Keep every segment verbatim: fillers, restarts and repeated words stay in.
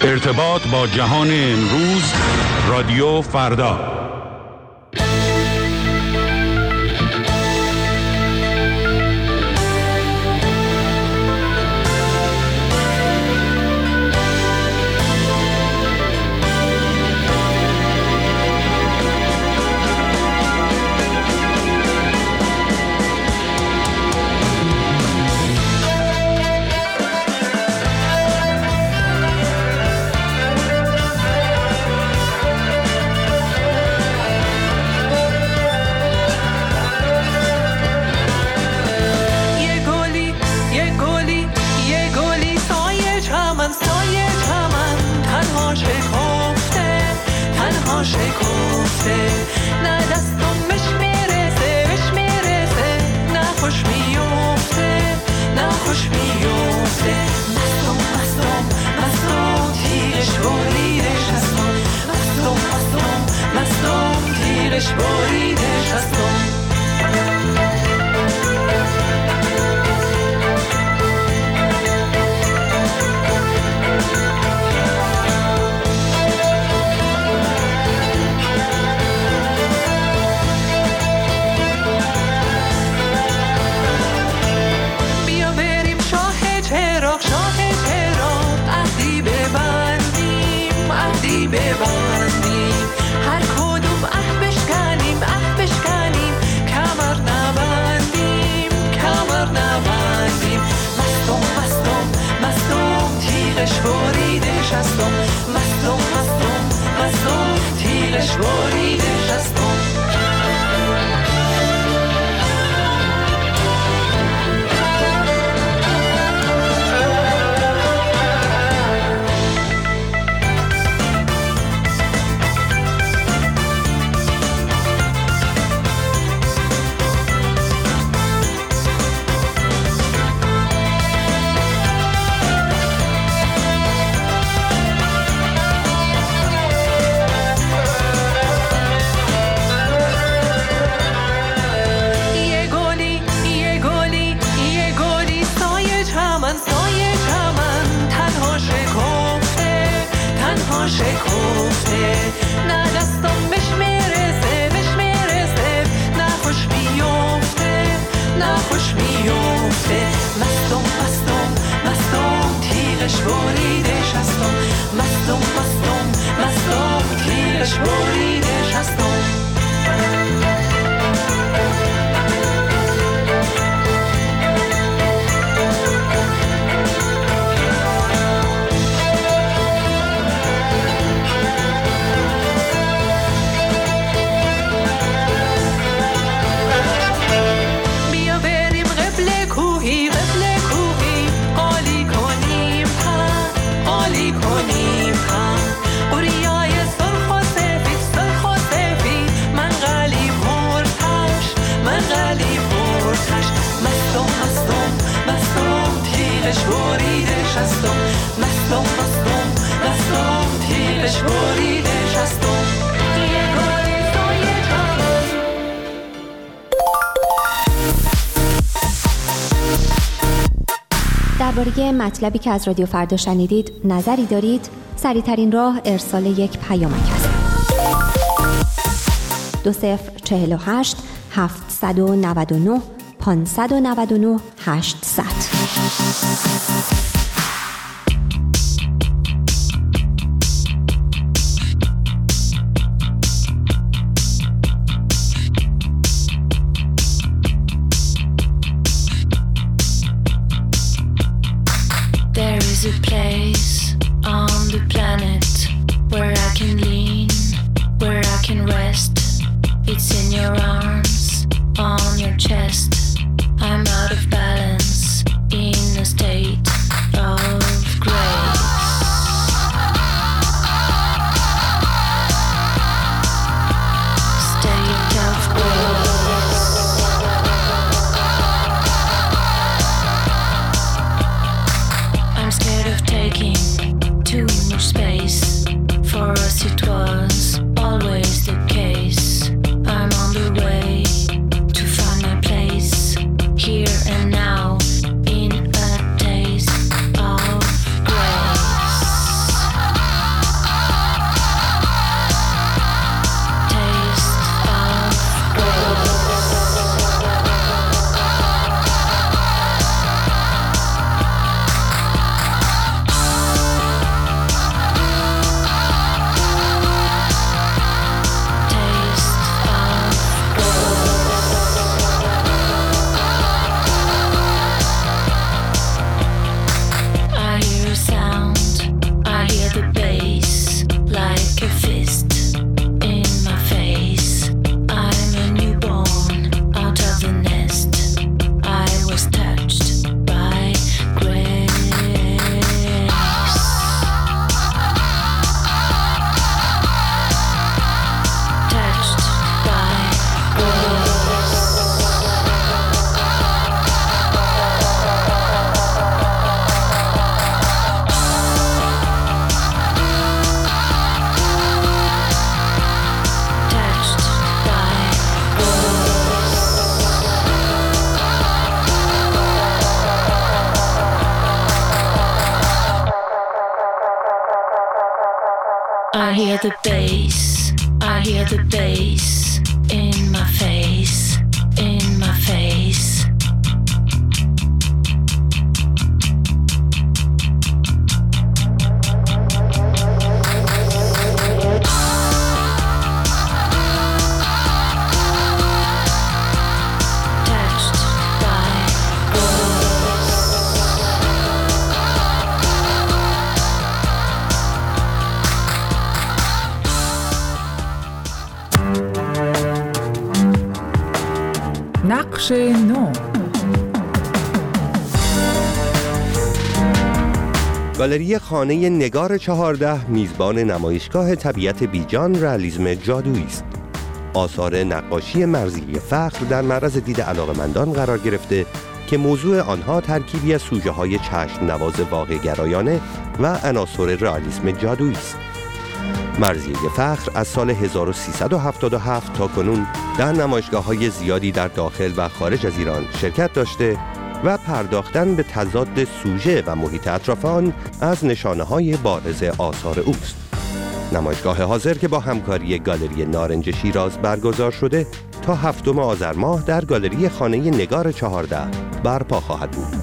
ارتباط با جهان امروز، رادیو فردا. درباره مطلبی که از رادیو فردا شنیدید نظری دارید؟ سریع‌ترین راه ارسال یک پیامک است. دو صفر چهل و هشت هفتصد و نود و نه پانصد و نود و نه هشتصد. There's a place on the planet where I can lean, where I can rest. It's in your arms, on your chest. I'm out of balance, in a state of grace. State of grace. I'm scared of taking I hear the bass, I hear the bass in my face, in my face. نقش نو. گالری خانه نگار چهارده میزبان نمایشگاه طبیعت بیجان رئالیسم جادویی است. آثار نقاشی مرضیه فخر در معرض دید علاقه‌مندان قرار گرفته که موضوع آنها ترکیبی از سوژه‌های چشم نواز واقع‌گرایانه و عناصر رئالیسم جادویی است. مرضیه فخر از سال هزار و سیصد و هفتاد و هفت تا کنون در نمایشگاه‌های زیادی در داخل و خارج از ایران شرکت داشته و پرداختن به تضاد سوژه و محیط اطراف آن از نشانه‌های بارز آثار اوست. نمایشگاه حاضر که با همکاری گالری نارنج شیراز برگزار شده تا هفتم آذر ماه در گالری خانه نگار چهارده برپا خواهد بود.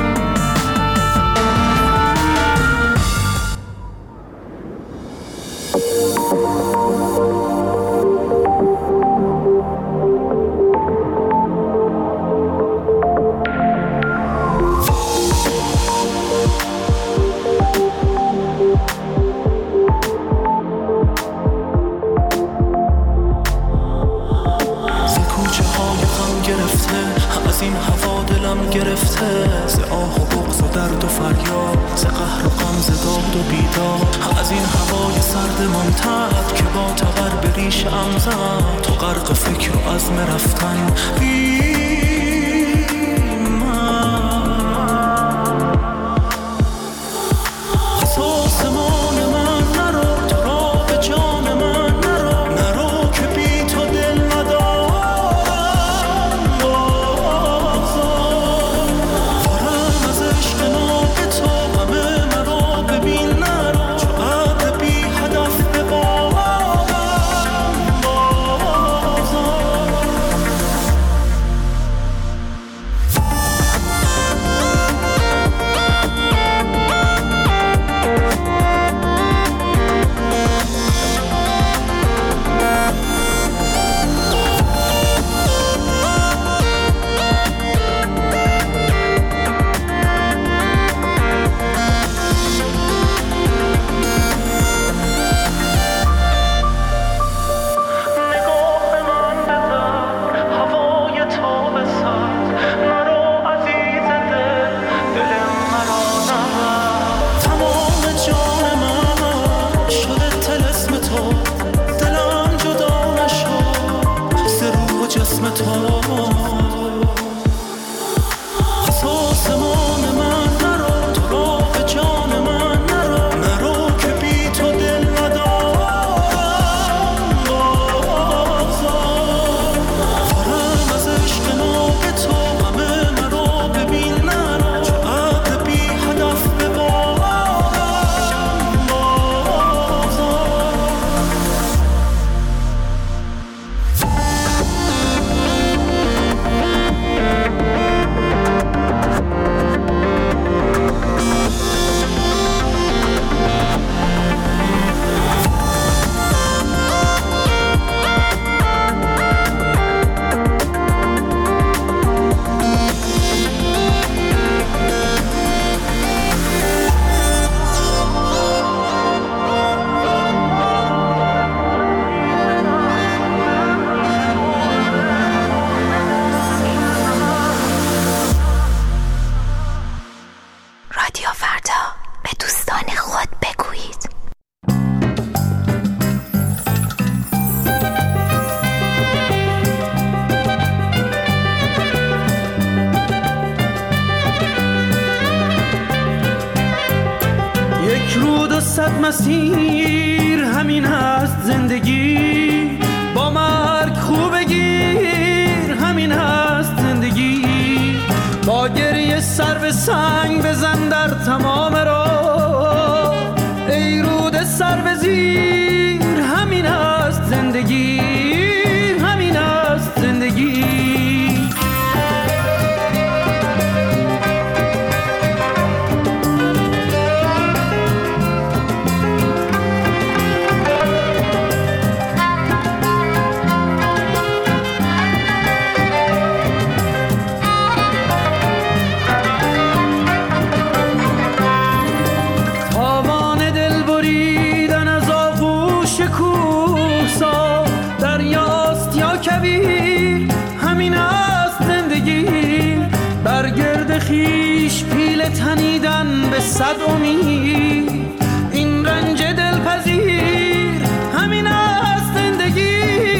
مسیر همین هست زندگی، با مرگ خوب گیر همین هست زندگی، با گریه سر به سنگ بزن در تمام راه، ای رود سر به زیر رسیدن به صد امید. این رنج دلپذیر همین است زندگی.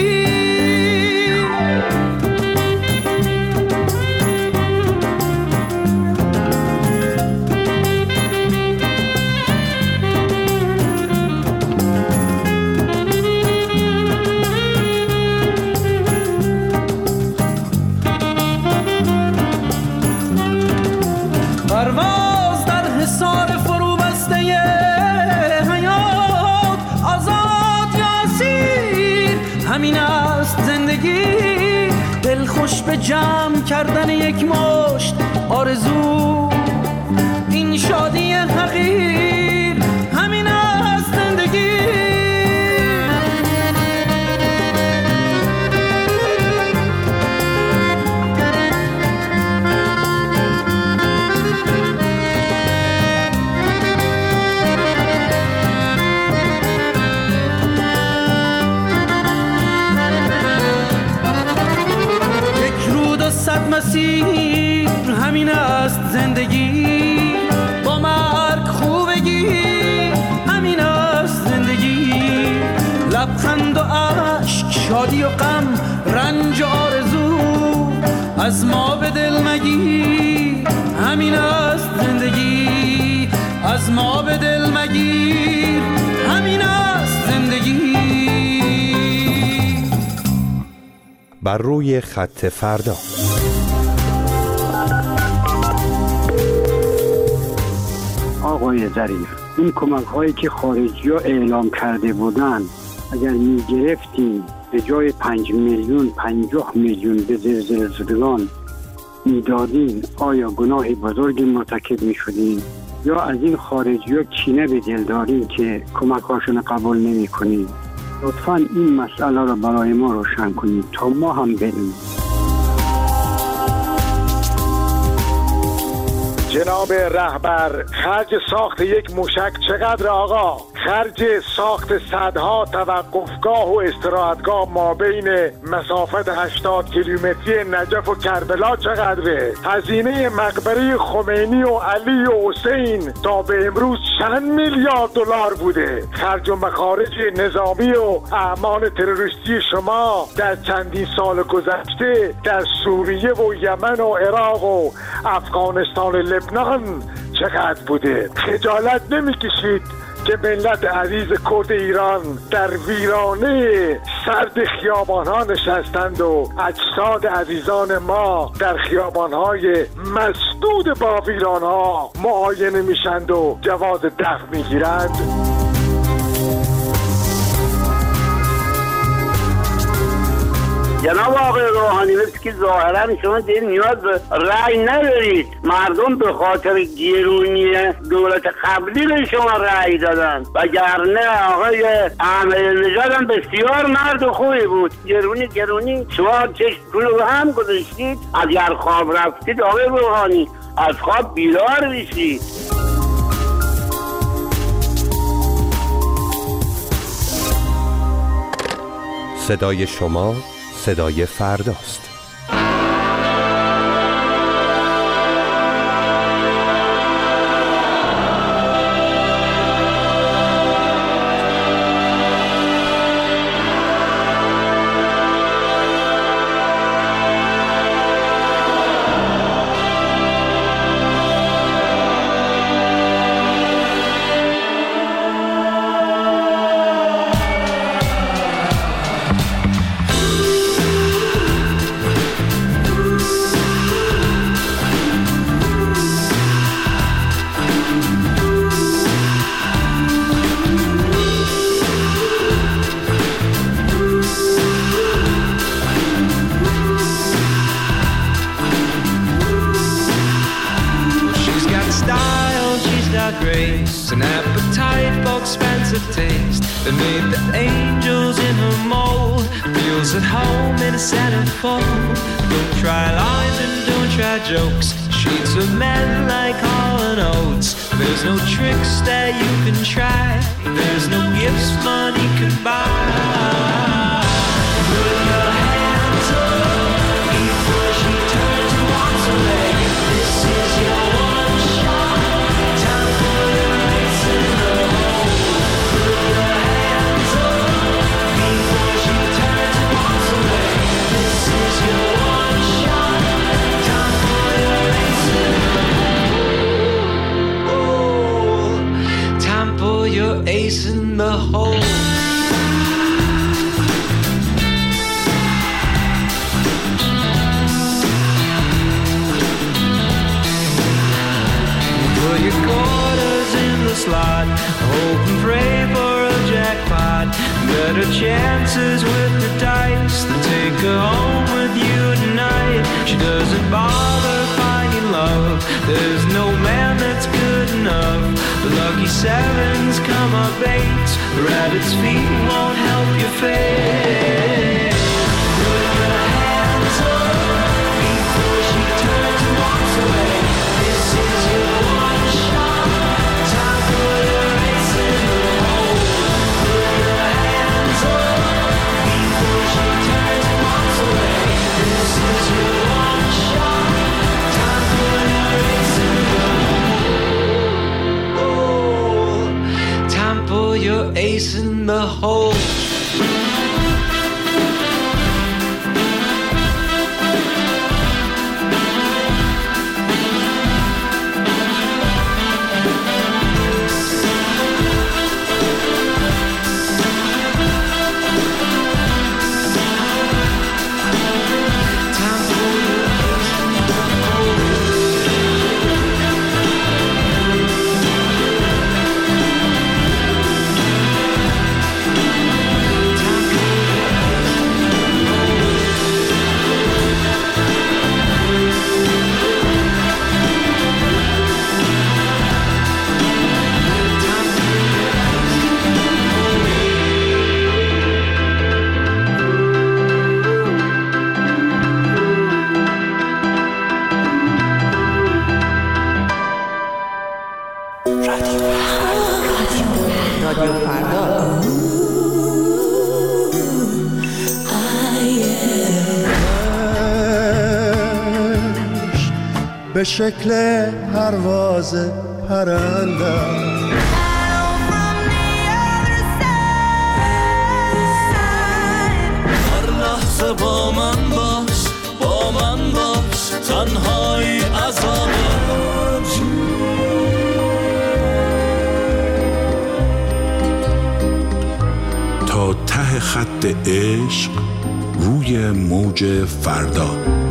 پرواز در حصار فرو بسته حیات، آزاد یا اسیر همین است زندگی. دل خوش به جمع کردن یک مشت آرزو، این شادی حقیر همین است زندگی. صد مسیر همین است زندگی. با مرگ خوبگی همین است زندگی. لبخند و عشق، شادی و غم، رنج و آرزو، از ما به دل مگیر همین است زندگی. از ما به دل مگیر همین است زندگی. بر روی خط فردا. آقای ظریف، این کمک هایی که خارجی ها اعلام کرده بودن اگر می گرفتیم به جای پنج میلیون پنجاه میلیون به زلزله زدگان می دادیم، آیا گناه بزرگی مرتکب می شدیم یا از این خارجی ها کینه به دل داریم که کمک هاشون قبول نمی کنیم؟ لطفاً این مسئله را برای ما روشن کنید تا ما هم بدونیم. جناب رهبر، خرج ساخت یک موشک چقدر آقا؟ خرج ساخت صدها توقفگاه و استراحتگاه ما بین مسافت هشتاد کیلومتری نجف و کربلا چقدره؟ هزینه مقبره خمینی و علی و حسین تا به امروز چند میلیارد دلار بوده؟ خرج و مخارج نظامی و اعمال تروریستی شما در چندین سال گذشته در سوریه و یمن و عراق و افغانستان و لبنان چقدر بوده؟ خجالت نمیکشید که ملت عزیز کرد ایران در ویرانه سرد خیابان‌ها نشستند و اجساد عزیزان ما در خیابان‌های مسدود با ویران‌ها معاینه میشند و جواز دفن میگیرند؟ جناب آقای روحانی، مثل که ظاهرا شما دیر نیاز به رأی ندارید. مردم به خاطر گرونی دولت قبلی به شما رأی دادن، وگرنه آقای احمدی‌نژاد هم بسیار مرد خوبی بود. گرونی گرونی شما چشم پول هم گذاشتید. اگر خواب رفتید آقای روحانی، از خواب بیدار بشید. صدای شما صدای فرداست. An appetite for expensive taste that made the angels in her mold. Feels at home in a centerfold. Don't try lies and don't try jokes. Sheets of men like Hall and Oates. There's no tricks that you can try. There's no gifts money can buy. Put your hands up before she turns and walks away. This is your one shot. you're ace in the hole. Put your quarters in the slot, hope and pray for a jackpot. Better chances with the dice than take her home with you tonight. She doesn't bother finding love, there's no man that's good enough. The lucky sevens come up eights, the rabbit's feet won't help you fade. Put your hands up before she turns and walks away. This is your one shot, time for your ace in the hole. Put your hands up before she turns and walks away. This is your one shot, time for your ace in the hole. Time for your ace in the hole. به شکل پرواز پرندم هر لحظه با من باش، با من باش، تنهایی عذابم. تا ته خط عشق روی موج فردا.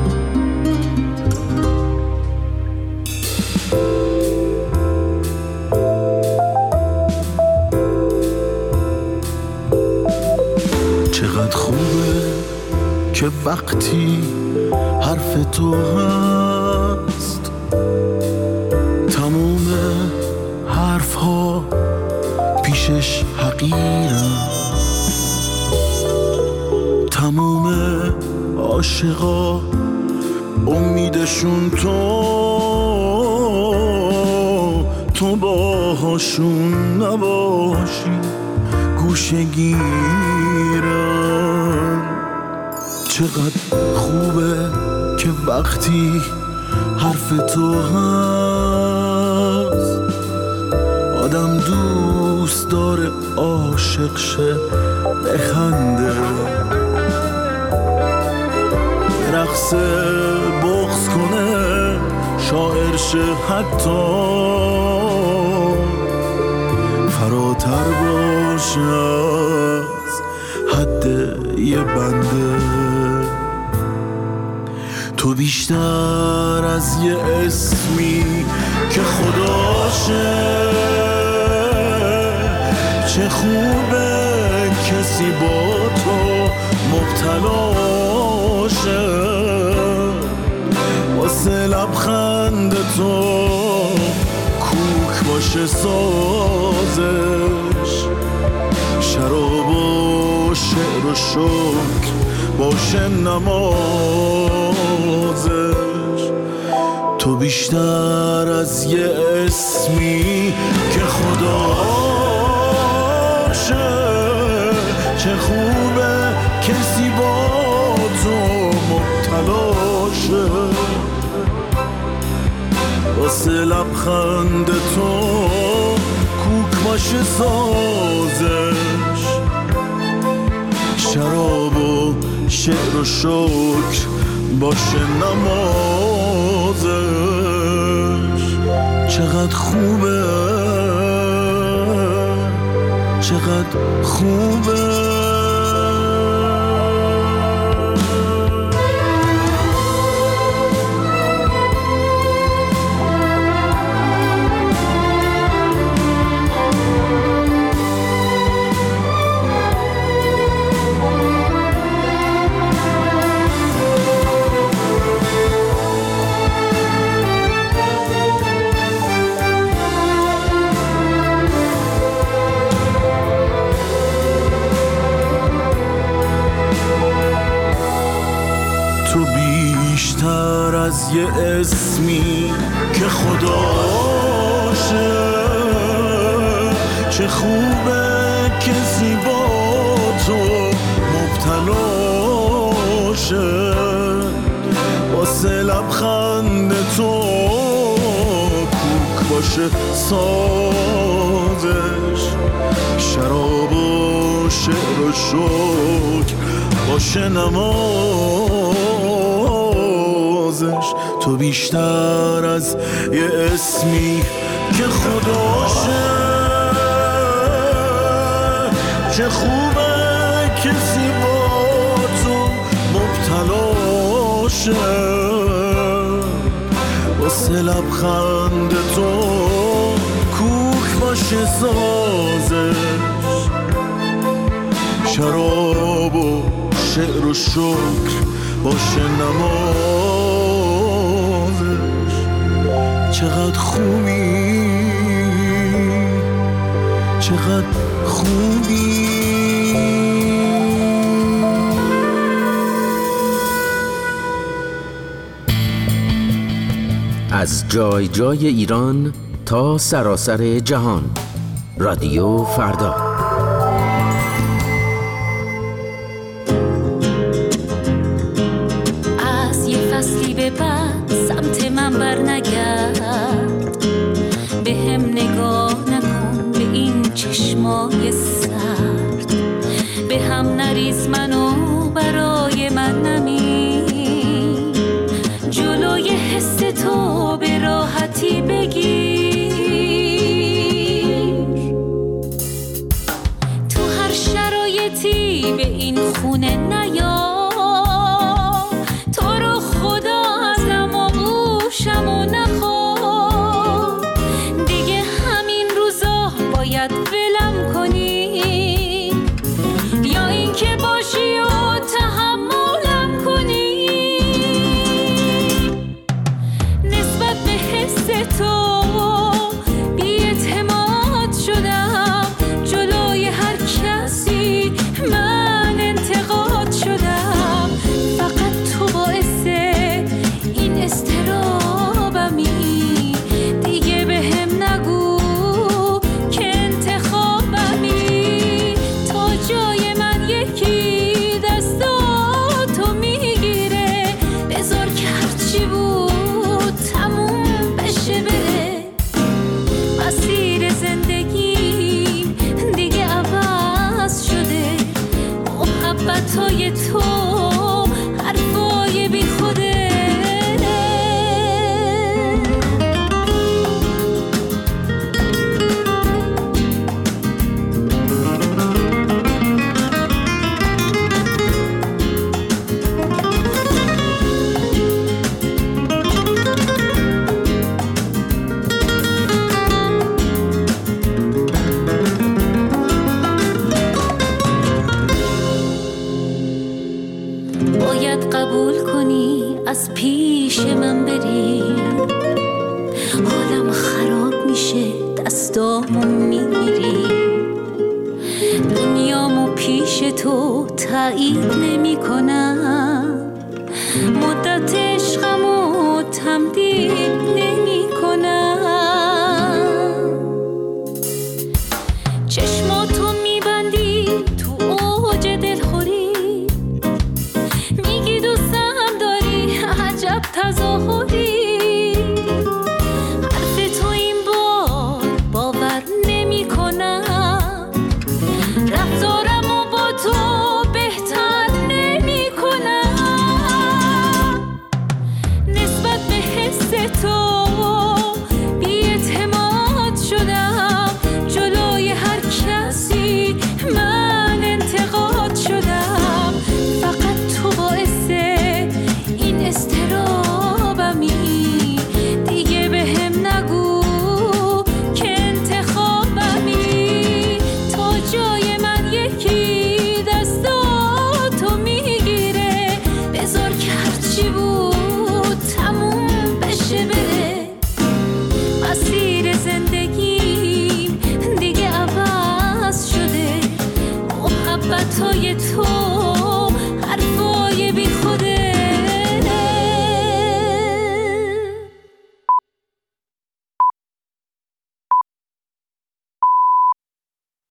چقدر خوبه که وقتی حرف تو هست تموم حرف ها پیشش حقیرم. تموم عاشقا امیدشون تو تو باهاشون نباشی گوشه گیرم. چقدر خوبه که وقتی حرف تو هست آدم دوست داره عاشق شه بخنده رقص بغض کنه شاعر شه حتی فراتر باشه از حد یه بنده. تو بیشتر از یه اسمی که خداشه چه خوبه کسی با تو مبتلاشه واسه لبخند تو کوک باشه سازش شراب و شعر و شکر باشه نمازش. تو بیشتر از یه اسمی که خداشه چه خوبه کسی با تو مبتلاشه واسه لبخند تو کوک باشه سازش شراب و شعر و شکر باشه نمازش. چقدر خوبه چقدر خوبه. از یه اسمی که خداشه، چه خوبه کسی با تو مبتلاشه، واسه لبخند تو کوک باشه سازش، شراب و شعر و شکر باشه نمازش. تو بیشتر از یه اسمی که خداشه، چه خوبه کسی با تو مبتلاشه، واسه لبخند تو کوک باشه سازش، شراب و شعر و شکر باشه نمازش. چقدر خوبی، چقدر خوبی. از جای جای ایران تا سراسر جهان، رادیو فردا. از یه فصلی به بعد سمت من بر نگرد، به هم نگاه نکن به این چشمای سرد، به هم نریز منو برای من نمی، جلوی حس تو به راحتی بگیر، تو هر شرایطی به این خونه نیا، تو رو خدا ازم آغوشم و نخواه، دیگه همین روزا باید ولم کنی، یا این که باشی و تحملم کنی، نسبت به حس تو بی‌اعتماد شدم، جلوی هر کسی من انتقاد شدم، فقط تو باعث این استرابمی، دیگه به هم نگو که انتخابمی، تا جای من یکی دستاتو میگیره، بذار که هرچی بود تموم بشه بره، مسیر زندگیم دیگه عوض شده، محبتای تو حرفای بی خوده. باید قبول کنی از پیش من بری، حالم خراب میشه دستامو میگیری، دنیامو پیش تو تایید نمی کنم،